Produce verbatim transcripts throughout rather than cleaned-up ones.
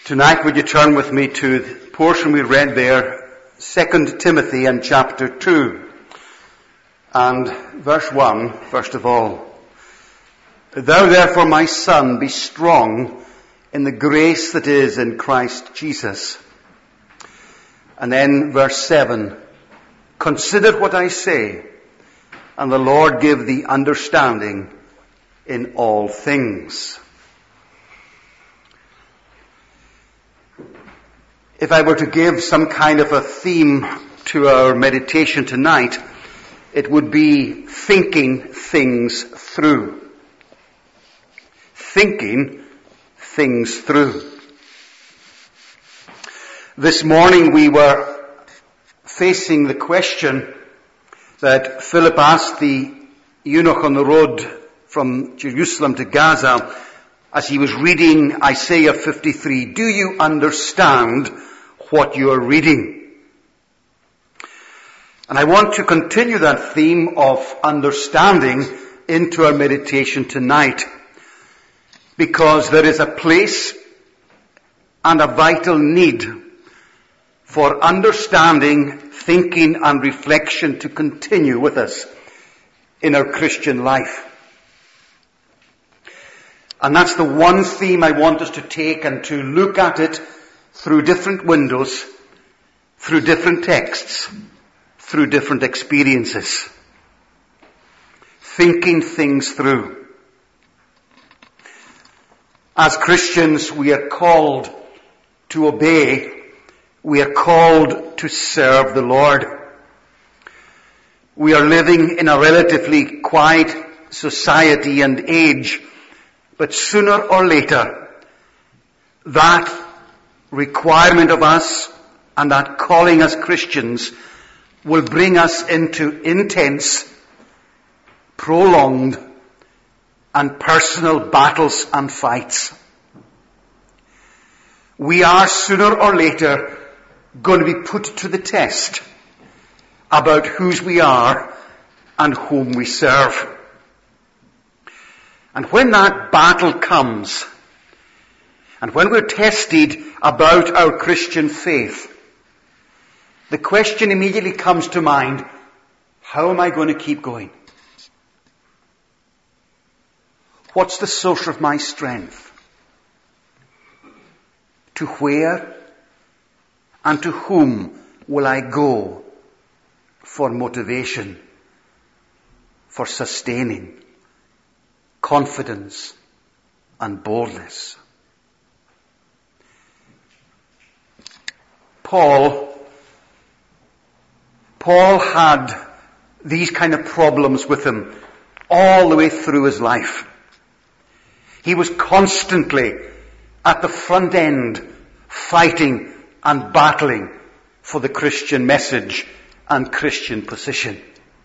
Tonight, would you turn with me to the portion we read there, Second Timothy and chapter two. And verse one, first of all. Thou therefore, my son, be strong in the grace that is in Christ Jesus. And then verse seven. Consider what I say, and the Lord give thee understanding in all things. If I were to give some kind of a theme to our meditation tonight, it would be thinking things through. Thinking things through. This morning we were facing the question that Philip asked the eunuch on the road from Jerusalem to Gaza as he was reading Isaiah fifty-three. Do you understand what you are reading? And I want to continue that theme of understanding into our meditation tonight, because there is a place and a vital need for understanding, thinking and reflection to continue with us in our Christian life. And that's the one theme I want us to take and to look at it through different windows, through different texts, through different experiences. Thinking things through. As Christians, we are called to obey. We are called to serve the Lord. We are living in a relatively quiet society and age, but sooner or later, that requirement of us and that calling as Christians will bring us into intense, prolonged, and personal battles and fights. We are sooner or later going to be put to the test about whose we are and whom we serve. And when that battle comes, and when we're tested about our Christian faith, the question immediately comes to mind, how am I going to keep going? What's the source of my strength? To where and to whom will I go for motivation, for sustaining confidence and boldness? Paul, Paul had these kind of problems with him all the way through his life. He was constantly at the front end fighting and battling for the Christian message and Christian position.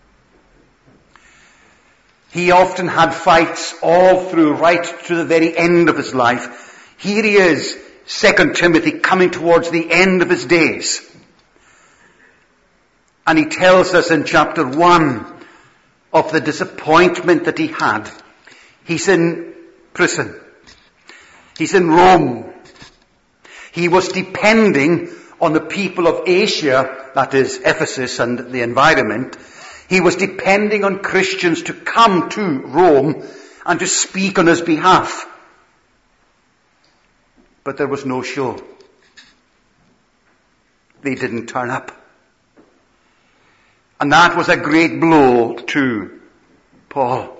He often had fights all through, right to the very end of his life. Here he is, Second Timothy, coming towards the end of his days. And he tells us in chapter one of the disappointment that he had. He's in prison. He's in Rome. He was depending on the people of Asia, that is Ephesus and the environment. He was depending on Christians to come to Rome and to speak on his behalf. But there was no show. They didn't turn up. And that was a great blow to Paul.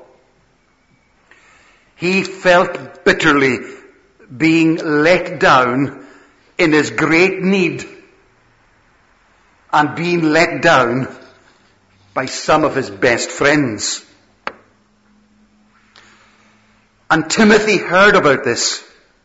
He felt bitterly being let down in his great need and being let down by some of his best friends. And Timothy heard about this.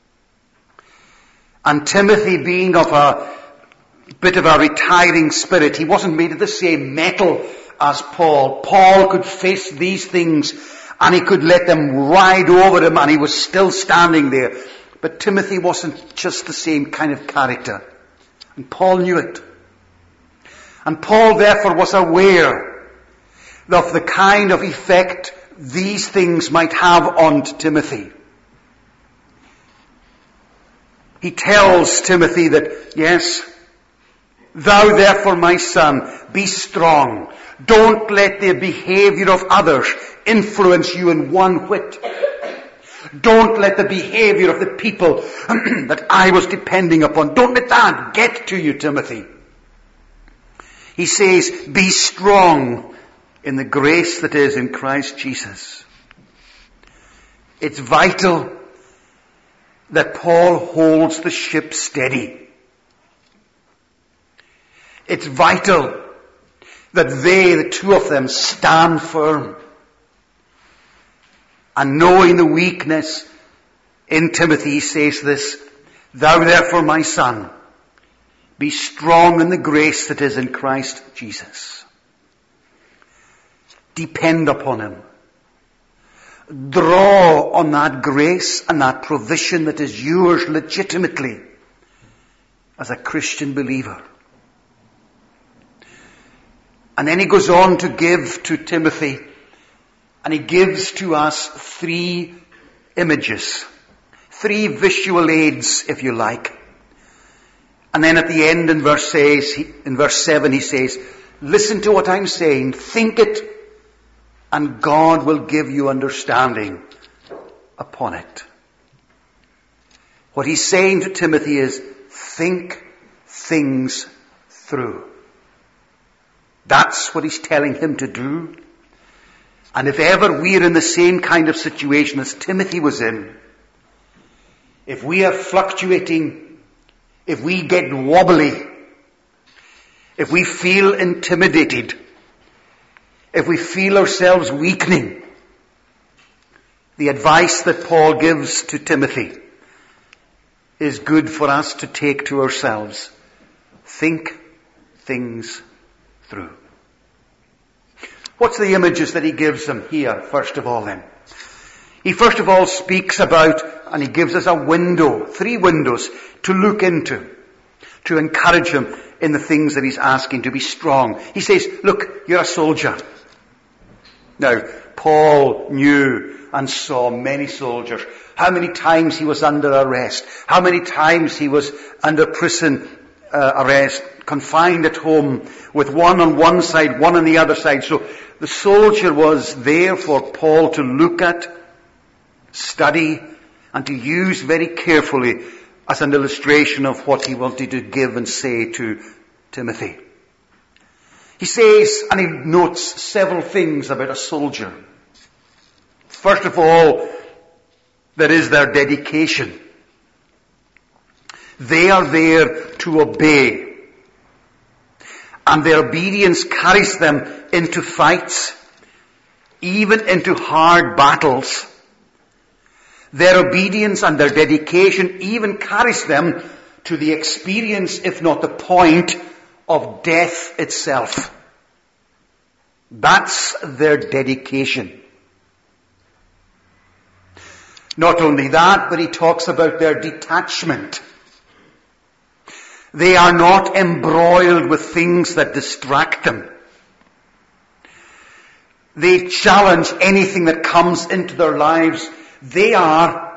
And Timothy, being of a bit of a retiring spirit, he wasn't made of the same metal as Paul. Paul could face these things and he could let them ride over him and he was still standing there. But Timothy wasn't just the same kind of character. And Paul knew it. And Paul therefore was aware of the kind of effect these things might have on Timothy. he tells Timothy that, yes, thou therefore, my son, be strong. Don't let the behavior of others influence you in one whit. Don't let the behavior of the people that I was depending upon, don't let that get to you, Timothy. He says, be strong in the grace that is in Christ Jesus. It's vital that Paul holds the ship steady. It's vital that they, the two of them, stand firm. And knowing the weakness in Timothy, he says this, thou therefore, my son, be strong in the grace that is in Christ Jesus. Depend upon him. Draw on that grace and that provision that is yours legitimately as a Christian believer. And then he goes on to give to Timothy, and he gives to us three images, three visual aids, if you like. And then at the end in verse says, in verse seven he says, listen to what I'm saying, think it, and God will give you understanding upon it. What he's saying to Timothy is, think things through. That's what he's telling him to do. And if ever we're in the same kind of situation as Timothy was in, if we are fluctuating, if we get wobbly, if we feel intimidated, if we feel ourselves weakening, the advice that Paul gives to Timothy is good for us to take to ourselves. Think things through. What's the images that he gives them here, first of all then? He first of all speaks about, and he gives us a window, three windows to look into, to encourage him in the things that he's asking to be strong. He says, look, you're a soldier. Now, Paul knew and saw many soldiers. How many times he was under arrest. How many times he was under prison uh, arrest, confined at home with one on one side, one on the other side. So the soldier was there for Paul to look at, study, and to use very carefully as an illustration of what he wanted to give and say to Timothy. He says, and he notes several things about a soldier. First of all, there is their dedication. They are there to obey. And their obedience carries them into fights, even into hard battles. Their obedience and their dedication even carries them to the experience, if not the point, of death itself. That's their dedication. Not only that, but he talks about their detachment. They are not embroiled with things that distract them. They challenge anything that comes into their lives. They are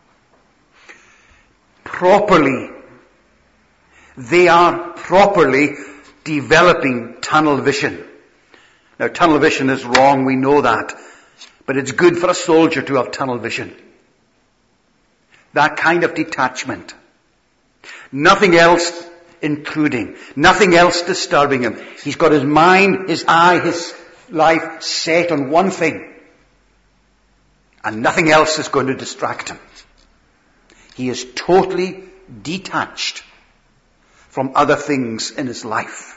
properly, they are properly developing tunnel vision. Now, tunnel vision is wrong, we know that. But it's good for a soldier to have tunnel vision. That kind of detachment. Nothing else intruding. Nothing else disturbing him. He's got his mind, his eye, his life set on one thing. And nothing else is going to distract him. He is totally detached from other things in his life.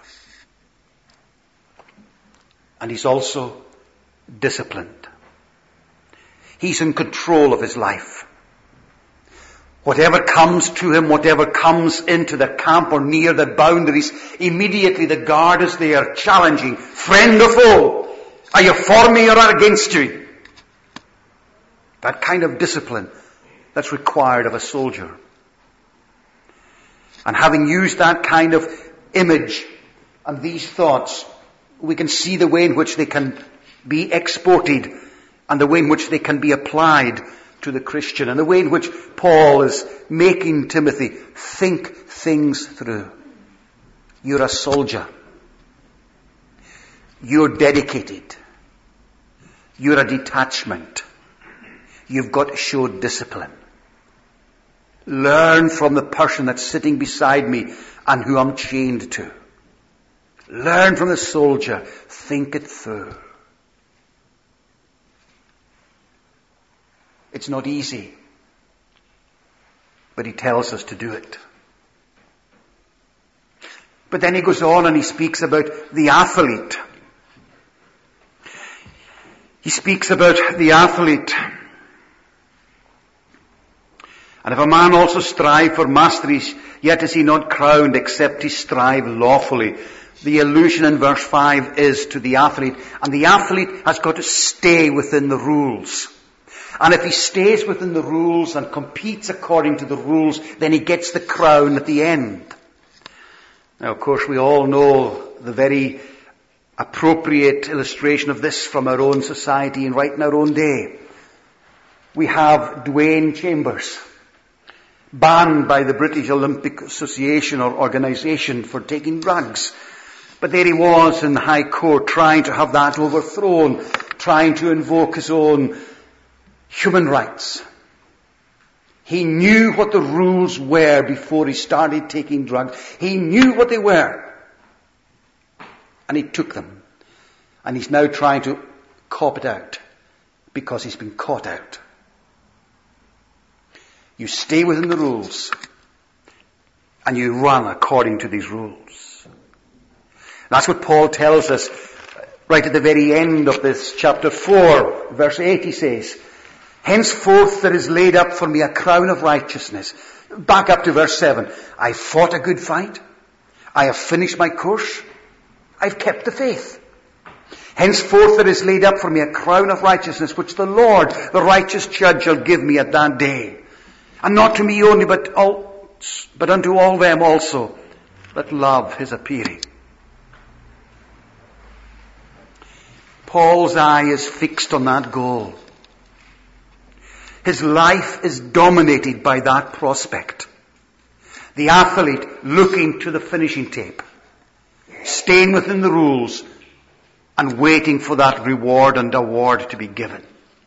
And he's also disciplined. He's in control of his life. Whatever comes to him, whatever comes into the camp or near the boundaries, immediately the guard is there challenging, friend or foe, are you for me or against you? That kind of discipline that's required of a soldier. And having used that kind of image and these thoughts, we can see the way in which they can be exported and the way in which they can be applied to the Christian, and the way in which Paul is making Timothy think things through. You're a soldier. You're dedicated. You're a detachment. You've got to show discipline. Learn from the person that's sitting beside me and who I'm chained to. Learn from the soldier. Think it through. It's not easy, but he tells us to do it. But then he goes on and he speaks about the athlete. He speaks about the athlete. And if a man also strive for masteries, yet is he not crowned except he strive lawfully. The allusion in verse five is to the athlete. And the athlete has got to stay within the rules. And if he stays within the rules and competes according to the rules, then he gets the crown at the end. Now, of course, we all know the very appropriate illustration of this from our own society and right in our own day. We have Dwayne Chambers, banned by the British Olympic Association or organisation for taking drugs. But there he was in the High Court trying to have that overthrown, trying to invoke his own human rights. He knew what the rules were before he started taking drugs. He knew what they were. And he took them. And he's now trying to cop it out because he's been caught out. You stay within the rules and you run according to these rules. That's what Paul tells us right at the very end of this chapter four, verse eight. He says, henceforth there is laid up for me a crown of righteousness. Back up to verse seven. I fought a good fight. I have finished my course. I've kept the faith. Henceforth there is laid up for me a crown of righteousness, which the Lord, the righteous judge, shall give me at that day. And not to me only, but all, but unto all them also that love his appearing. Paul's eye is fixed on that goal. His life is dominated by that prospect. The athlete looking to the finishing tape, staying within the rules and waiting for that reward and award to be given.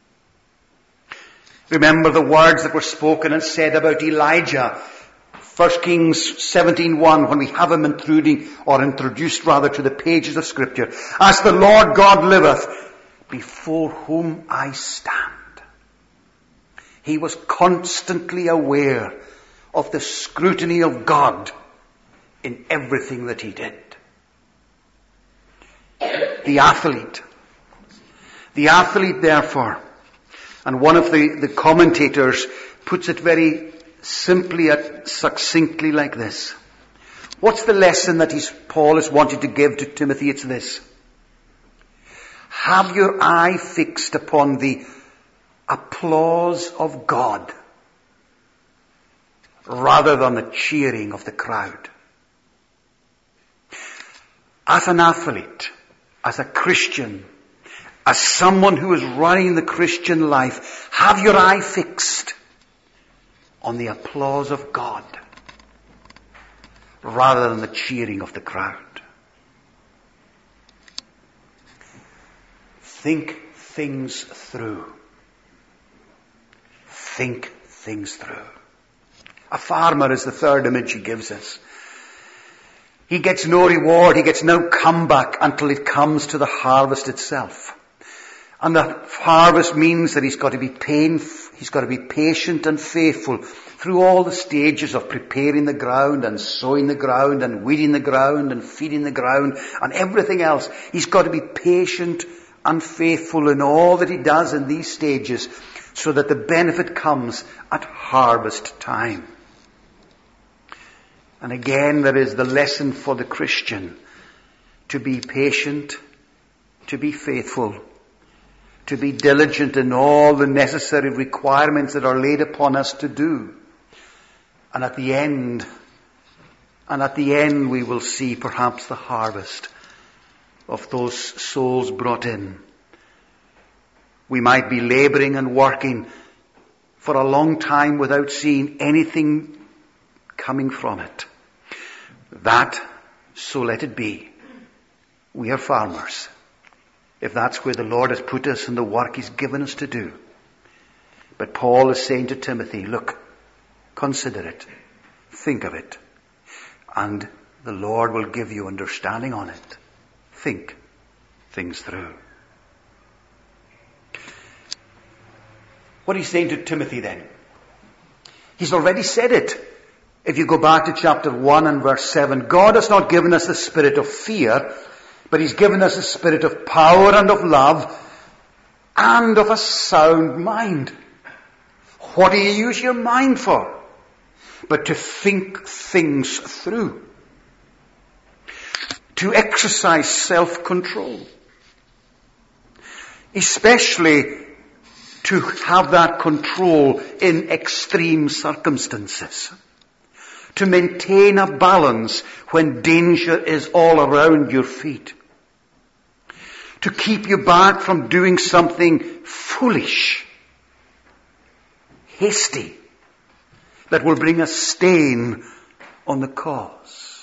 Remember the words that were spoken and said about Elijah. First Kings seventeen one, when we have him intruding, or introduced rather to the pages of Scripture. As the Lord God liveth, before whom I stand. He was constantly aware of the scrutiny of God in everything that he did. The athlete. The athlete, therefore, and one of the, the commentators puts it very simply and succinctly like this. What's the lesson that he's, Paul is wanting to give to Timothy? It's this. Have your eye fixed upon the applause of God rather than the cheering of the crowd. As an athlete, as a Christian, as someone who is running the Christian life, have your eye fixed on the applause of God rather than the cheering of the crowd. Think things through. Think things through. A farmer is the third image he gives us. He gets no reward, he gets no comeback until it comes to the harvest itself. And the harvest means that he's got to be pain, he's got to be patient and faithful through all the stages of preparing the ground and sowing the ground and weeding the ground and feeding the ground and everything else. He's got to be patient and faithful in all that he does in these stages so that the benefit comes at harvest time. And again, there is the lesson for the Christian to be patient, to be faithful, to be diligent in all the necessary requirements that are laid upon us to do. And at the end, and at the end we will see perhaps the harvest of those souls brought in. We might be laboring and working for a long time without seeing anything coming from it. That, so let it be. We are farmers. If that's where the Lord has put us and the work He's given us to do. But Paul is saying to Timothy, look, consider it. Think of it. And the Lord will give you understanding on it. Think things through. What he's saying to Timothy then? He's already said it. If you go back to chapter one and verse seven, God has not given us the spirit of fear, but He's given us a spirit of power and of love and of a sound mind. What do you use your mind for? But to think things through. To exercise self-control. Especially to have that control in extreme circumstances. To maintain a balance when danger is all around your feet. To keep you back from doing something foolish, hasty, that will bring a stain on the cause.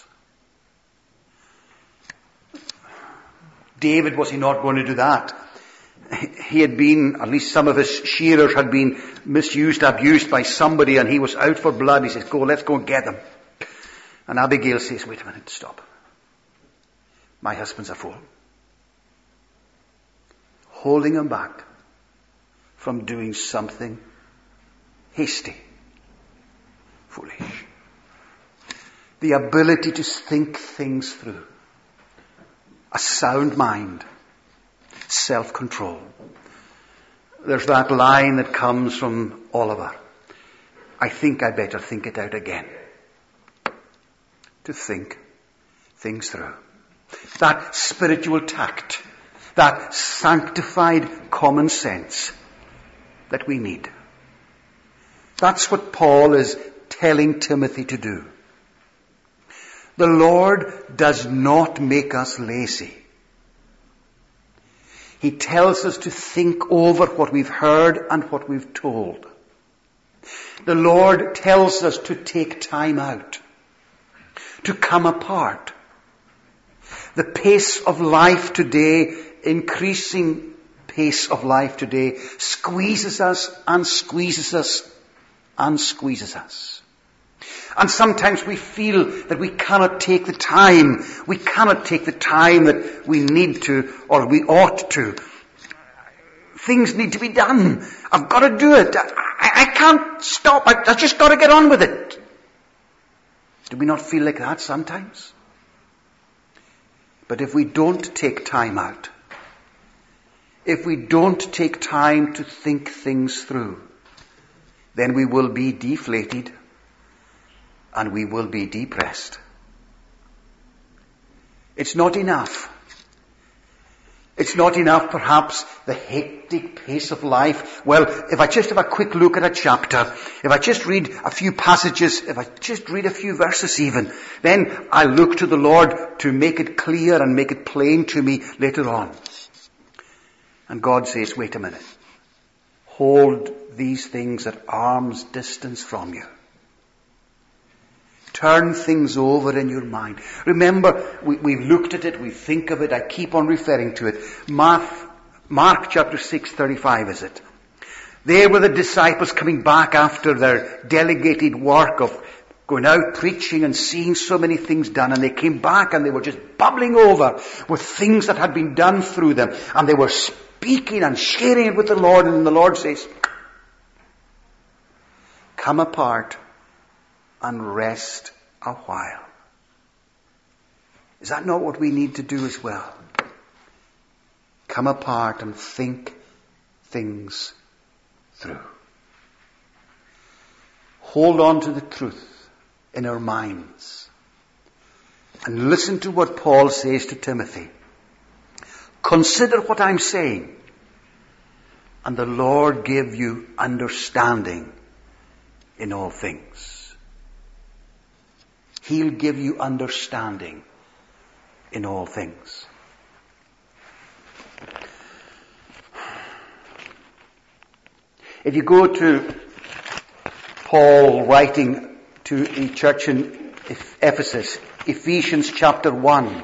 David, was he not going to do that? He had been, at least some of his shearers had been misused, abused by somebody, and he was out for blood. He says, go, let's go and get them. And Abigail says, wait a minute, stop. My husband's a fool. Holding him back from doing something hasty, foolish. The ability to think things through. A sound mind. Self-control. There's that line that comes from Oliver. I think I better think it out again. To think things through. That spiritual tact. That sanctified common sense that we need. That's what Paul is telling Timothy to do. The Lord does not make us lazy. He tells us to think over what we've heard and what we've told. The Lord tells us to take time out, to come apart. The pace of life today, increasing pace of life today, squeezes us and squeezes us and squeezes us. And sometimes we feel that we cannot take the time. We cannot take the time that we need to or we ought to. Things need to be done. I've got to do it. I, I can't stop. I, I just got to get on with it. Do we not feel like that sometimes? But if we don't take time out, if we don't take time to think things through, then we will be deflated and we will be depressed. It's not enough. It's not enough, perhaps, the hectic pace of life. Well, if I just have a quick look at a chapter, if I just read a few passages, if I just read a few verses even, then I look to the Lord to make it clear and make it plain to me later on. And God says, wait a minute. Hold these things at arm's distance from you. Turn things over in your mind. Remember, we, we've looked at it, we think of it, I keep on referring to it. Mark, Mark chapter six, thirty-five is it. There were the disciples coming back after their delegated work of going out preaching and seeing so many things done, and they came back and they were just bubbling over with things that had been done through them, and they were speaking and sharing it with the Lord, and the Lord says, come apart and rest a while. Is that not what we need to do as well? Come apart and think things through. Hold on to the truth in our minds. And listen to what Paul says to Timothy. Consider what I'm saying, and the Lord give you understanding in all things. He'll give you understanding in all things. If you go to Paul writing to the church in Ephesus, Ephesians chapter one.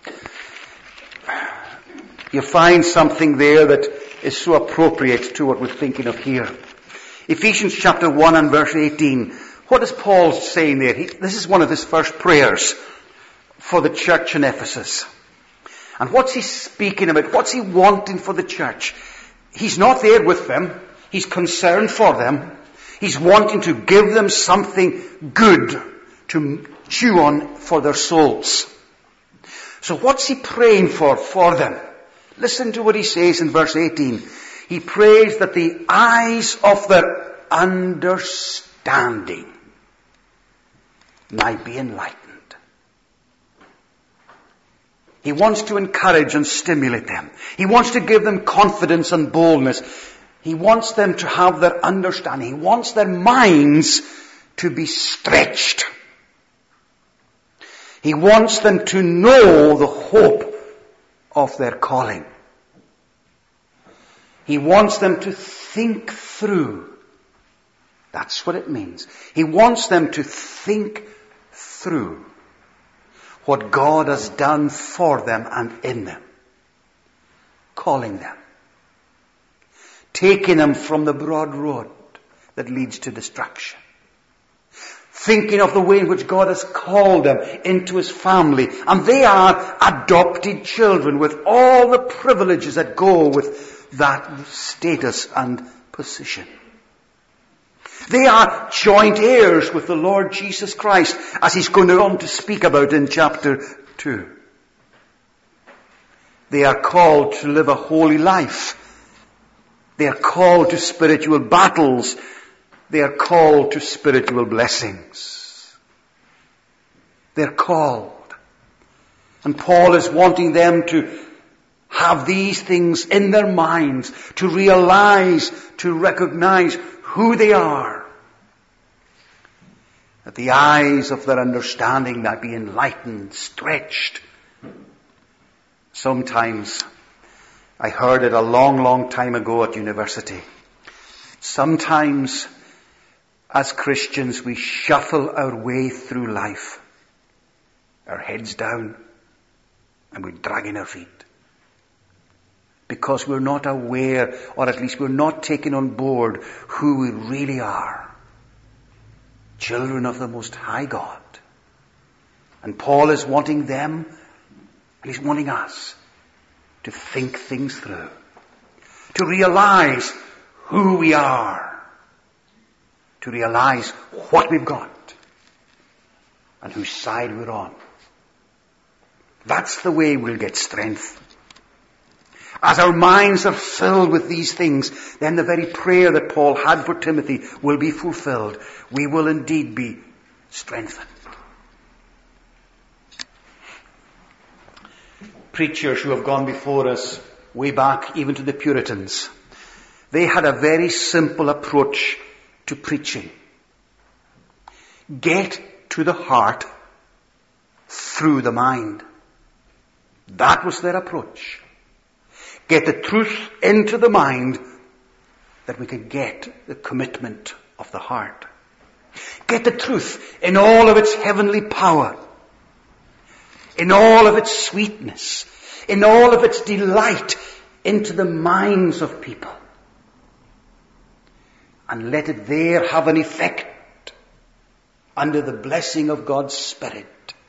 You find something there that is so appropriate to what we're thinking of here. Ephesians chapter one and verse eighteen. What is Paul saying there? He, this is one of his first prayers for the church in Ephesus. And what's he speaking about? What's he wanting for the church? He's not there with them. He's concerned for them. He's wanting to give them something good to chew on for their souls. So what's he praying for for them? Listen to what he says in verse eighteen. He prays that the eyes of their understanding might be enlightened. He wants to encourage and stimulate them. He wants to give them confidence and boldness. He wants them to have their understanding. He wants their minds to be stretched. He wants them to know the hope of their calling. He wants them to think through. That's what it means. He wants them to think through what God has done for them and in them. Calling them. Taking them from the broad road that leads to destruction. Thinking of the way in which God has called them into His family. And they are adopted children with all the privileges that go with that status and position. They are joint heirs with the Lord Jesus Christ, as He's going on to speak about in chapter two. They are called to live a holy life. They are called to spiritual battles. They are called to spiritual blessings. They're called. And Paul is wanting them to have these things in their minds, to realize, to recognize who they are. That the eyes of their understanding might be enlightened, stretched. Sometimes, I heard it a long, long time ago at university. Sometimes, as Christians, we shuffle our way through life. Our heads down, and we're dragging our feet. Because we're not aware, or at least we're not taking on board who we really are. Children of the Most High God. And Paul is wanting them, and he's wanting us, to think things through. To realize who we are. To realize what we've got. And whose side we're on. That's the way we'll get strength. As our minds are filled with these things, then the very prayer that Paul had for Timothy will be fulfilled. We will indeed be strengthened. Preachers who have gone before us, way back even to the Puritans, they had a very simple approach to preaching. Get to the heart through the mind. That was their approach. Get the truth into the mind that we could get the commitment of the heart. Get the truth in all of its heavenly power, in all of its sweetness, in all of its delight into the minds of people. And let it there have an effect under the blessing of God's Spirit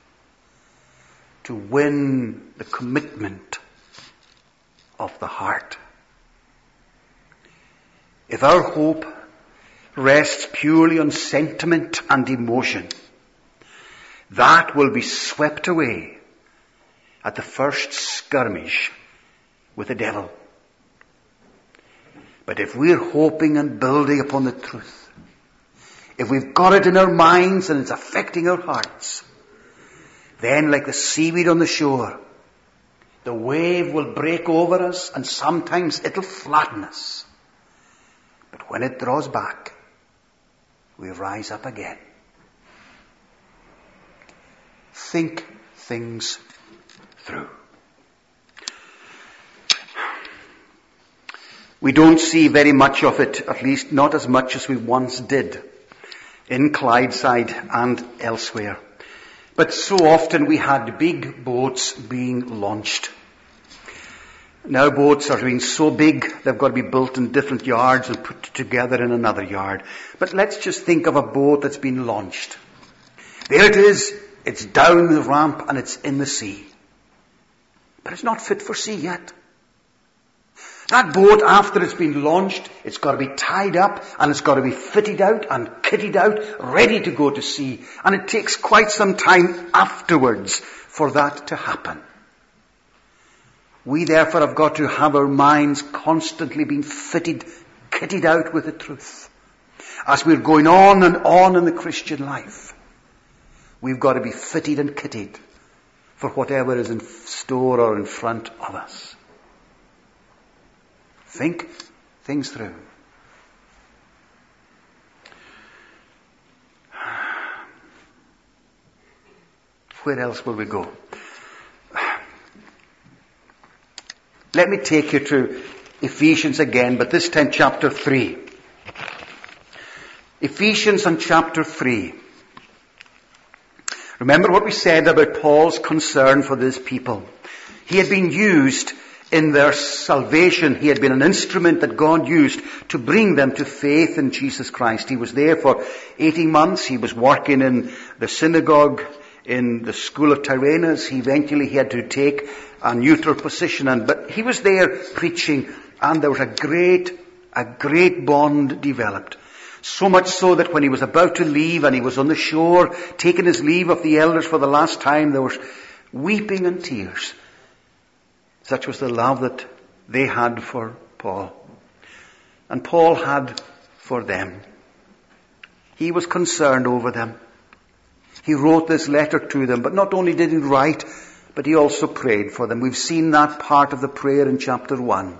to win the commitment of the heart. If our hope rests purely on sentiment and emotion, that will be swept away at the first skirmish with the devil. But if we're hoping and building upon the truth, if we've got it in our minds and it's affecting our hearts, then like the seaweed on the shore, the wave will break over us and sometimes it'll flatten us. But when it draws back, we rise up again. Think things through. We don't see very much of it, at least not as much as we once did. in Clydeside and elsewhere. But so often we had big boats being launched. Now boats are being so big, they've got to be built in different yards and put together in another yard. But let's just think of a boat that's been launched. There it is, it's down the ramp and it's in the sea. But it's not fit for sea yet. That boat, after it's been launched, it's got to be tied up and it's got to be fitted out and kitted out, ready to go to sea. And it takes quite some time afterwards for that to happen. We therefore have got to have our minds constantly being fitted, kitted out with the truth. As we're going on and on in the Christian life, we've got to be fitted and kitted for whatever is in store or in front of us. Think things through. Where else will we go? Let me take you to Ephesians again, but this time chapter three. Ephesians and chapter three. Remember what we said about Paul's concern for these people. He had been used in their salvation. He had been an instrument that God used to bring them to faith in Jesus Christ. He was there for eighteen months. He was working in the synagogue, in the school of Tyrannus. He eventually he had to take a neutral position, and but he was there preaching, and there was a great, a great bond developed. So much so that when he was about to leave and he was on the shore, taking his leave of the elders for the last time, there was weeping and tears. Such was the love that they had for Paul. And Paul had for them. He was concerned over them. He wrote this letter to them, but not only did he write, but he also prayed for them. We've seen that part of the prayer in chapter one.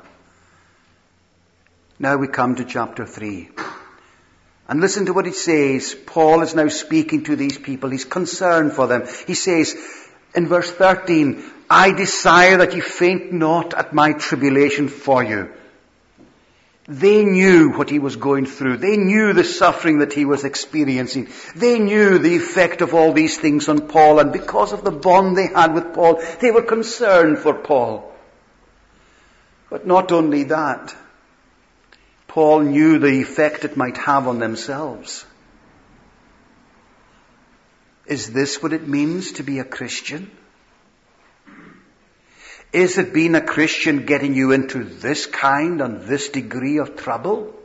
Now we come to chapter three. And listen to what he says. Paul is now speaking to these people. He's concerned for them. He says in verse thirteen, I desire that you faint not at my tribulation for you. They knew what he was going through. They knew the suffering that he was experiencing. They knew the effect of all these things on Paul. And because of the bond they had with Paul, they were concerned for Paul. But not only that, Paul knew the effect it might have on themselves. Is this what it means to be a Christian? Is it being a Christian getting you into this kind and this degree of trouble?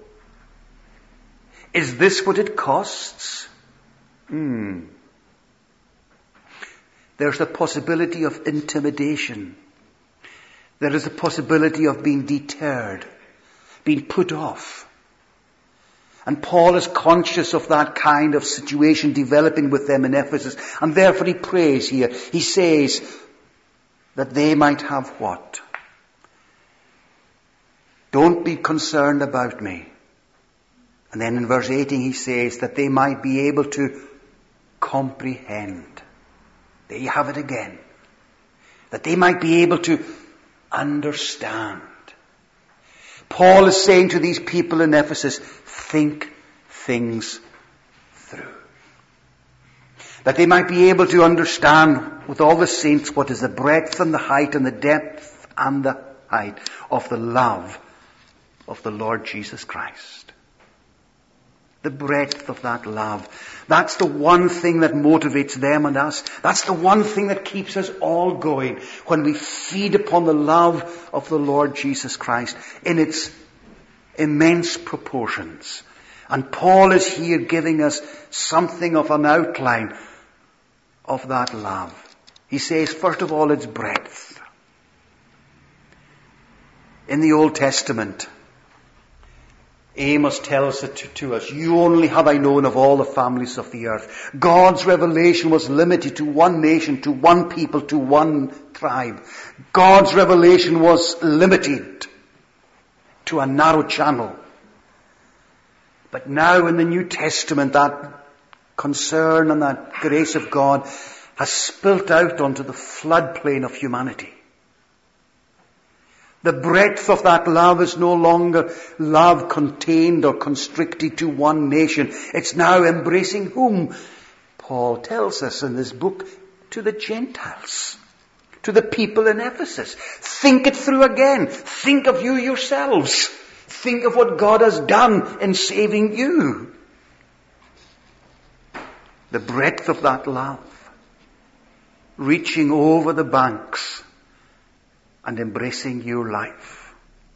Is this what it costs? Hmm. There's the possibility of intimidation. There is a possibility of being deterred, being put off. And Paul is conscious of that kind of situation developing with them in Ephesus. And therefore he prays here. He says that they might have what? Don't be concerned about me. And then in verse eighteen he says that they might be able to comprehend. There you have it again. That they might be able to understand. Paul is saying to these people in Ephesus, think things through. That they might be able to understand with all the saints what is the breadth and the height and the depth and the height of the love of the Lord Jesus Christ. The breadth of that love. That's the one thing that motivates them and us. That's the one thing that keeps us all going when we feed upon the love of the Lord Jesus Christ in its immense proportions. And Paul is here giving us something of an outline of that love. He says, first of all, its breadth. In the Old Testament, Amos tells it to, to us, you only have I known of all the families of the earth. God's revelation was limited to one nation, to one people, to one tribe. God's revelation was limited to a narrow channel. But now in the New Testament, that concern and that grace of God has spilt out onto the floodplain of humanity. The breadth of that love is no longer love contained or constricted to one nation. It's now embracing whom? Paul tells us in this book, to the Gentiles, to the people in Ephesus. Think it through again. Think of you yourselves. Think of what God has done in saving you. The breadth of that love, reaching over the banks and embracing your life.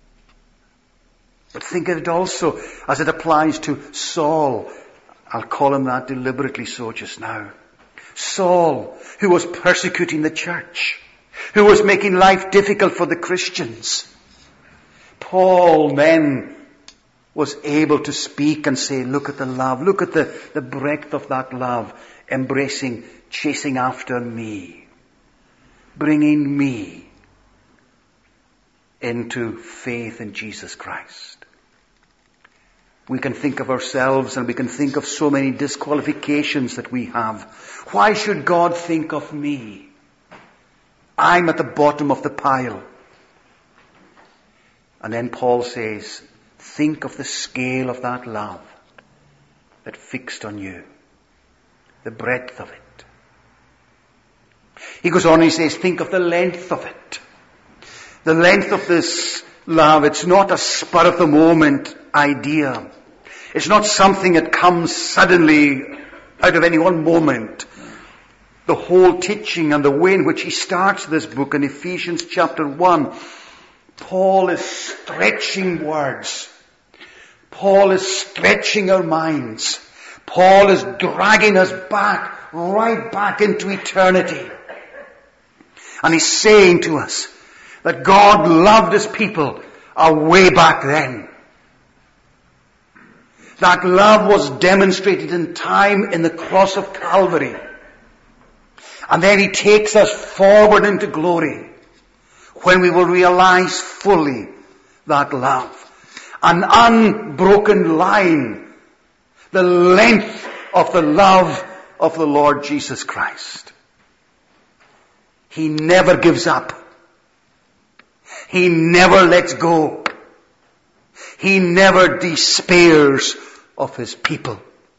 But think of it also as it applies to Saul. I'll call him that deliberately so just now. Saul, who was persecuting the church, who was making life difficult for the Christians. Paul then was able to speak and say, look at the love, look at the, the breadth of that love, embracing, chasing after me, bringing me into faith in Jesus Christ. We can think of ourselves and we can think of so many disqualifications that we have. Why should God think of me? I'm at the bottom of the pile. And then Paul says, think of the scale of that love that fixed on you. The breadth of it. He goes on and he says, think of the length of it. The length of this love, it's not a spur of the moment idea. It's not something that comes suddenly out of any one moment. The whole teaching and the way in which he starts this book in Ephesians chapter one, Paul is stretching words. Paul is stretching our minds. Paul is dragging us back, right back into eternity. And he's saying to us that God loved his people a way back then. That love was demonstrated in time in the cross of Calvary. And then he takes us forward into glory when we will realize fully that love. An unbroken line, the length of the love of the Lord Jesus Christ. He never gives up. He never lets go. He never despairs of his people.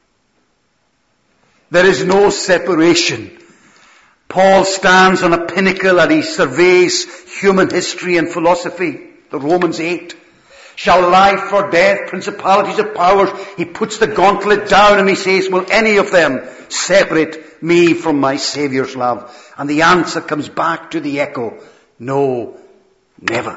There is no separation. Paul stands on a pinnacle and he surveys human history and philosophy. The Romans eight. Shall life or death, principalities or powers, he puts the gauntlet down and he says, will any of them separate me from my Saviour's love? And the answer comes back to the echo, no, never.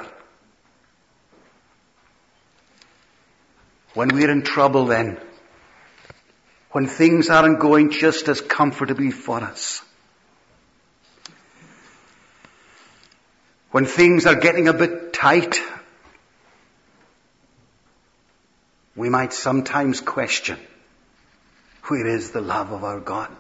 When we're in trouble then, when things aren't going just as comfortably for us, when things are getting a bit tight, we might sometimes question, where is the love of our God?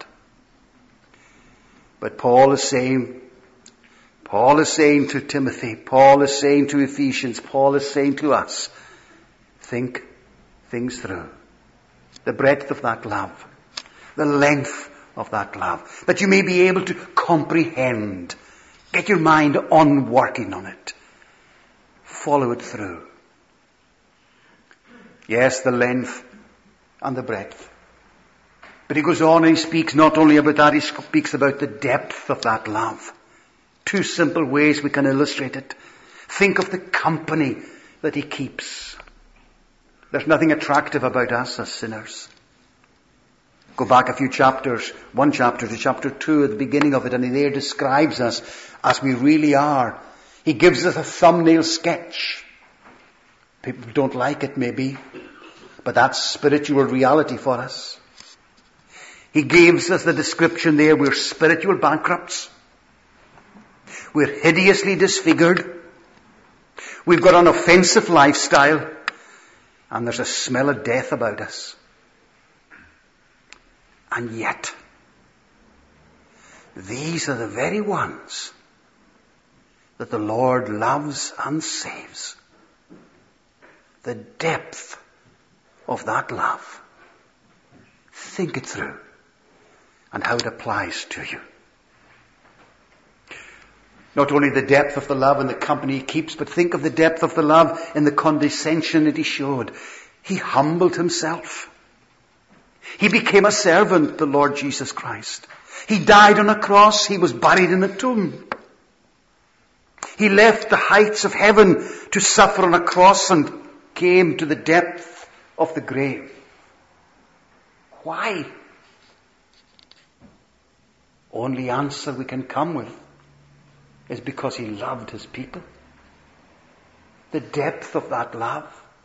But Paul is saying, Paul is saying to Timothy, Paul is saying to Ephesians, Paul is saying to us, think things through. The breadth of that love, the length of that love, that you may be able to comprehend. Get your mind on working on it. Follow it through. Yes, the length and the breadth. But he goes on and he speaks not only about that, he speaks about the depth of that love. Two simple ways we can illustrate it. Think of the company that he keeps. There's nothing attractive about us as sinners. Go back a few chapters, one chapter to chapter two at the beginning of it, and he there describes us as we really are. He gives us a thumbnail sketch. People don't like it maybe, but that's spiritual reality for us. He gives us the description there, we're spiritual bankrupts. We're hideously disfigured. We've got an offensive lifestyle. And there's a smell of death about us. And yet, these are the very ones that the Lord loves and saves. The depth of that love. Think it through and how it applies to you. Not only the depth of the love and the company he keeps, but think of the depth of the love in the condescension that he showed. He humbled himself. He became a servant, the Lord Jesus Christ. He died on a cross. He was buried in a tomb. He left the heights of heaven to suffer on a cross and came to the depth of the grave. Why? Only answer we can come with is because he loved his people. The depth of that love.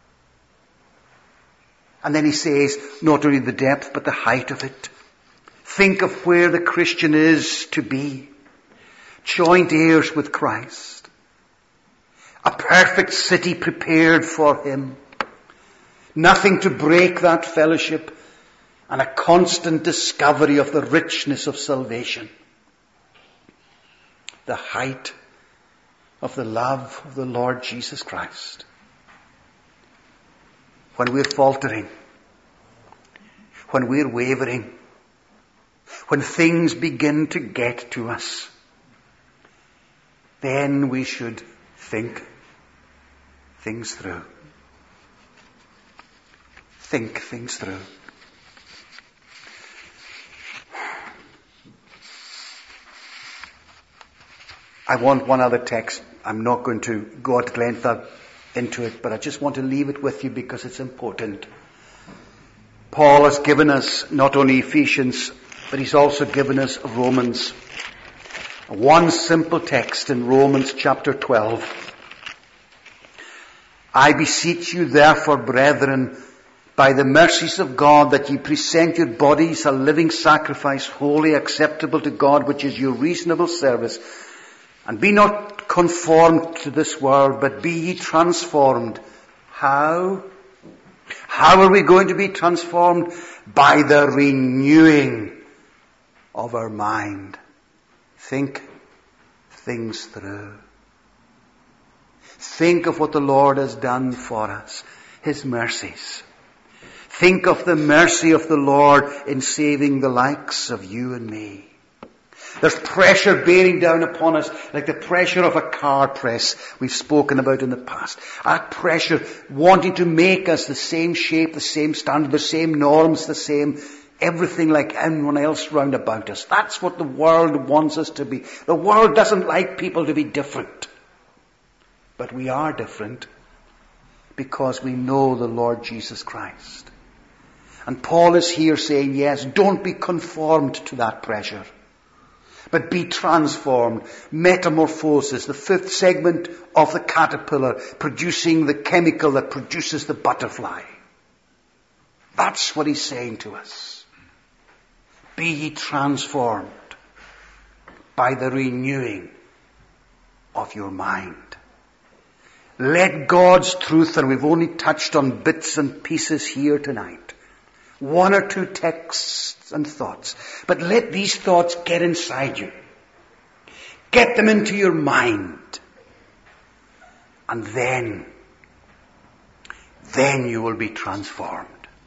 And then he says, not only the depth, but the height of it. Think of where the Christian is to be. Joint heirs with Christ. A perfect city prepared for him. Nothing to break that fellowship. And a constant discovery of the richness of salvation. The height of the love of the Lord Jesus Christ. When we're faltering, when we're wavering, when things begin to get to us, then we should think things through. Think things through. I want one other text. I'm not going to go at length into it, but I just want to leave it with you because it's important. Paul has given us not only Ephesians, but he's also given us Romans. One simple text in Romans chapter twelve. I beseech you therefore, brethren, by the mercies of God, that ye present your bodies a living sacrifice, holy, acceptable to God, which is your reasonable service. And be not conformed to this world, but be ye transformed. How? How are we going to be transformed? By the renewing of our mind. Think things through. Think of what the Lord has done for us. His mercies. Think of the mercy of the Lord in saving the likes of you and me. There's pressure bearing down upon us like the pressure of a car press we've spoken about in the past. That pressure wanting to make us the same shape, the same standard, the same norms, the same everything like everyone else round about us. That's what the world wants us to be. The world doesn't like people to be different. But we are different because we know the Lord Jesus Christ. And Paul is here saying, yes, don't be conformed to that pressure. But be transformed. Metamorphosis, the fifth segment of the caterpillar, producing the chemical that produces the butterfly. That's what he's saying to us. Be ye transformed by the renewing of your mind. Let God's truth, and we've only touched on bits and pieces here tonight, one or two texts and thoughts. But let these thoughts get inside you. Get them into your mind. And then, then you will be transformed.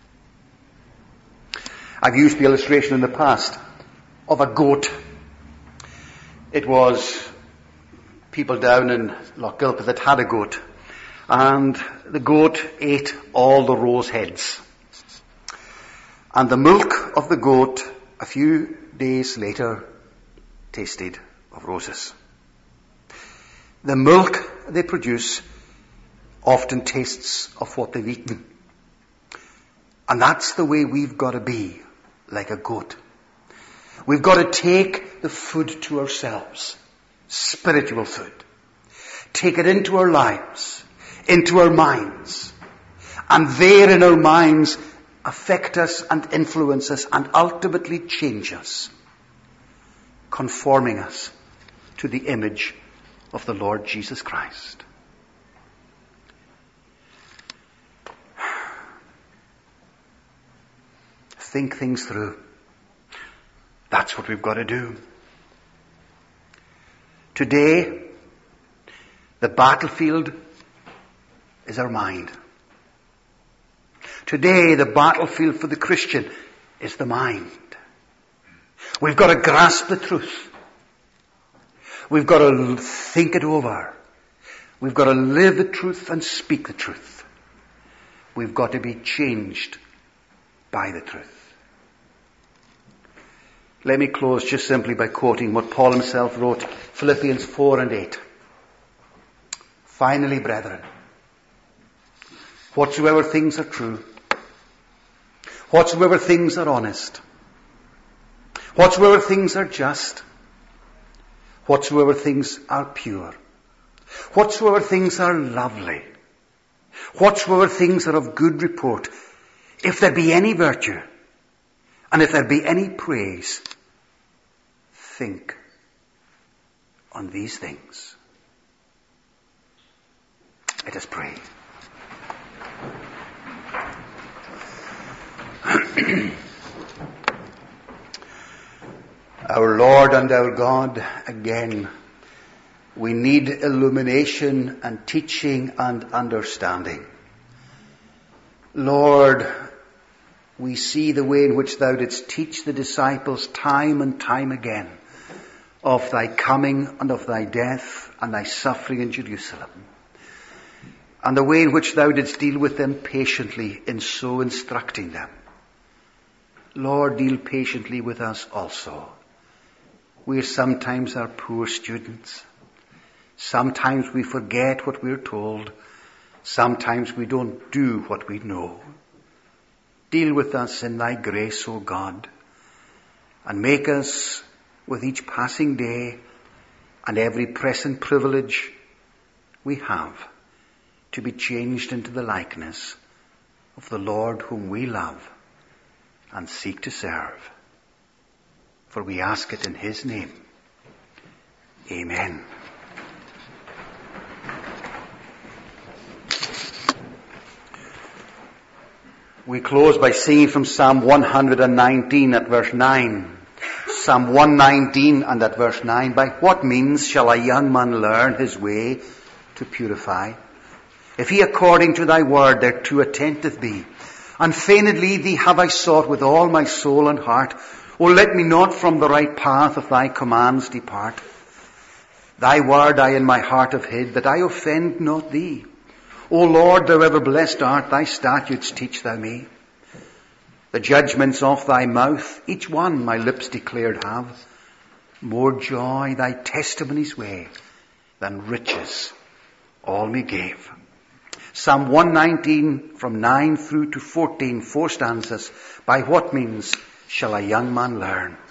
I've used the illustration in the past of a goat. It was people down in Loch Gilpin that had a goat. And the goat ate all the rose heads. And the milk of the goat, a few days later, tasted of roses. The milk they produce often tastes of what they've eaten. And that's the way we've got to be, like a goat. We've got to take the food to ourselves, spiritual food. Take it into our lives, into our minds. And there in our minds, affect us and influence us and ultimately change us, conforming us to the image of the Lord Jesus Christ. Think things through. That's what we've got to do. Today, the battlefield is our mind. Today, the battlefield for the Christian is the mind. We've got to grasp the truth. We've got to think it over. We've got to live the truth and speak the truth. We've got to be changed by the truth. Let me close just simply by quoting what Paul himself wrote, Philippians four and eight. Finally, brethren, whatsoever things are true, whatsoever things are honest, whatsoever things are just, whatsoever things are pure, whatsoever things are lovely, whatsoever things are of good report, if there be any virtue, and if there be any praise, think on these things. Let us pray. Our Lord and our God, again, we need illumination and teaching and understanding. Lord, we see the way in which thou didst teach the disciples time and time again of thy coming and of thy death and thy suffering in Jerusalem, and the way in which thou didst deal with them patiently in so instructing them. Lord, deal patiently with us also. We sometimes are poor students. Sometimes we forget what we're told. Sometimes we don't do what we know. Deal with us in thy grace, O God, and make us, with each passing day and every present privilege we have, to be changed into the likeness of the Lord whom we love and seek to serve. For we ask it in his name. Amen. We close by singing from Psalm one nineteen at verse nine. Psalm one nineteen and at verse nine. By what means shall a young man learn his way to purify? If he according to thy word thereto attentive be, and feignedly thee have I sought with all my soul and heart, O let me not from the right path of thy commands depart. Thy word I in my heart have hid, that I offend not thee. O Lord, thou ever blessed art, thy statutes teach thou me. The judgments of thy mouth, each one my lips declared have. More joy thy testimonies weigh than riches all me gave. Psalm one nineteen from nine through to fourteen, four stanzas. By what means shall a young man learn